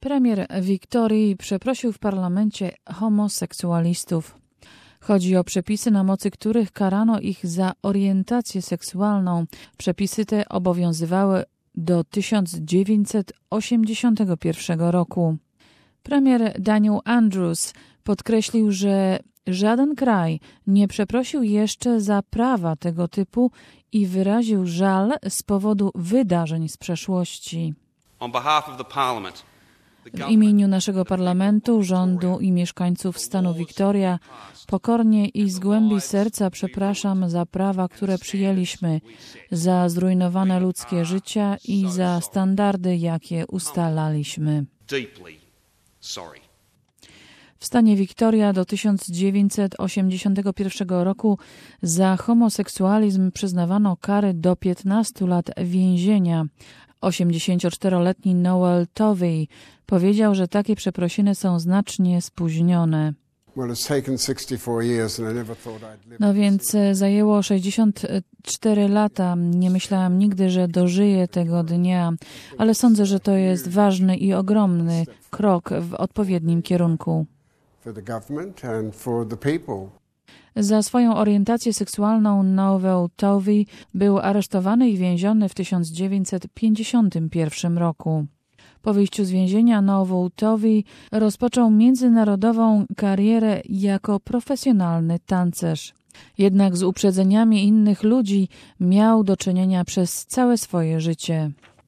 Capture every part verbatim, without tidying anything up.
Premier Wiktorii przeprosił w parlamencie homoseksualistów. Chodzi o przepisy, na mocy których karano ich za orientację seksualną. Przepisy te obowiązywały do tysiąc dziewięćset osiemdziesiątego pierwszego roku. Premier Daniel Andrews podkreślił, że żaden kraj nie przeprosił jeszcze za prawa tego typu i wyraził żal z powodu wydarzeń z przeszłości. On behalf of the Parliament, W imieniu naszego parlamentu, rządu i mieszkańców stanu Wiktoria pokornie i z głębi serca przepraszam za prawa, które przyjęliśmy, za zrujnowane ludzkie życia i za standardy, jakie ustalaliśmy. deeply sorry. W stanie Wiktoria do tysiąc dziewięćset osiemdziesiątego pierwszego roku za homoseksualizm przyznawano kary do piętnastu lat więzienia. osiemdziesięcioczteroletni Noel Tovey powiedział, że takie przeprosiny są znacznie spóźnione. No więc zajęło sześćdziesiąt cztery lata. Nie myślałam nigdy, że dożyję tego dnia, ale sądzę, że to jest ważny i ogromny krok w odpowiednim kierunku. Za swoją orientację seksualną Noel Tovey był aresztowany i więziony w tysiąc dziewięćset pięćdziesiątym pierwszym roku. Po wyjściu z więzienia Noel Tovey rozpoczął międzynarodową karierę jako profesjonalny tancerz. Jednak z uprzedzeniami innych ludzi miał do czynienia przez całe swoje życie.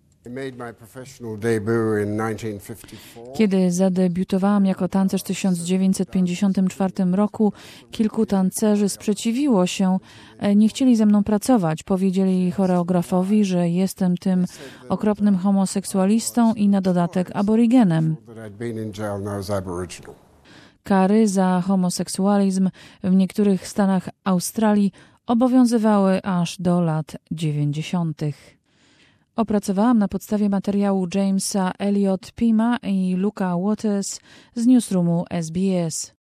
Kiedy zadebiutowałam jako tancerz w tysiąc dziewięćset pięćdziesiątym czwartym roku, kilku tancerzy sprzeciwiło się, nie chcieli ze mną pracować. Powiedzieli choreografowi, że jestem tym okropnym homoseksualistą i na dodatek aborygenem. Kary za homoseksualizm w niektórych stanach Australii obowiązywały aż do lat dziewięćdziesiątych. Opracowałam na podstawie materiału Jamesa Elliot Pima i Luka Waters z Newsroomu S B S.